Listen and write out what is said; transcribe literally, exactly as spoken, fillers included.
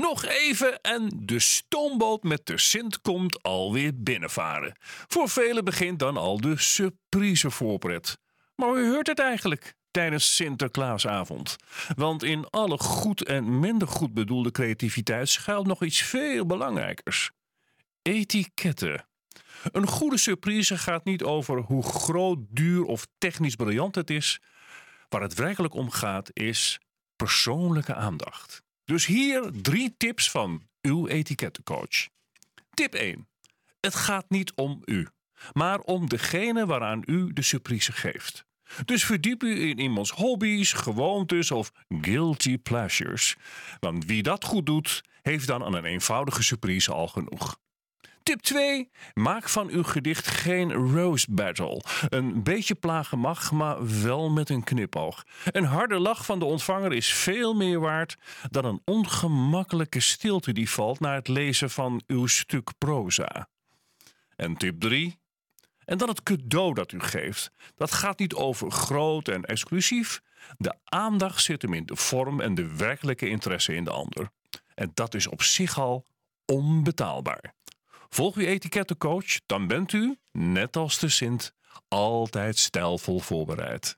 Nog even en de stoomboot met de Sint komt alweer binnenvaren. Voor velen begint dan al de surprise voorpret. Maar u hoort het eigenlijk tijdens Sinterklaasavond. Want in alle goed en minder goed bedoelde creativiteit schuilt nog iets veel belangrijkers. Etiketten. Een goede surprise gaat niet over hoe groot, duur of technisch briljant het is. Waar het werkelijk om gaat is persoonlijke aandacht. Dus hier drie tips van uw etikettencoach. Tip één. Het gaat niet om u, maar om degene waaraan u de surprise geeft. Dus verdiep u in iemands hobby's, gewoontes of guilty pleasures. Want wie dat goed doet, heeft dan aan een eenvoudige surprise al genoeg. Tip twee. Maak van uw gedicht geen roast battle. Een beetje plagen mag, maar wel met een knipoog. Een harde lach van de ontvanger is veel meer waard dan een ongemakkelijke stilte die valt na het lezen van uw stuk proza. En tip drie. En dan het cadeau dat u geeft. Dat gaat niet over groot en exclusief. De aandacht zit hem in de vorm en de werkelijke interesse in de ander. En dat is op zich al onbetaalbaar. Volg uw etikettencoach, dan bent u, net als de Sint, altijd stijlvol voorbereid.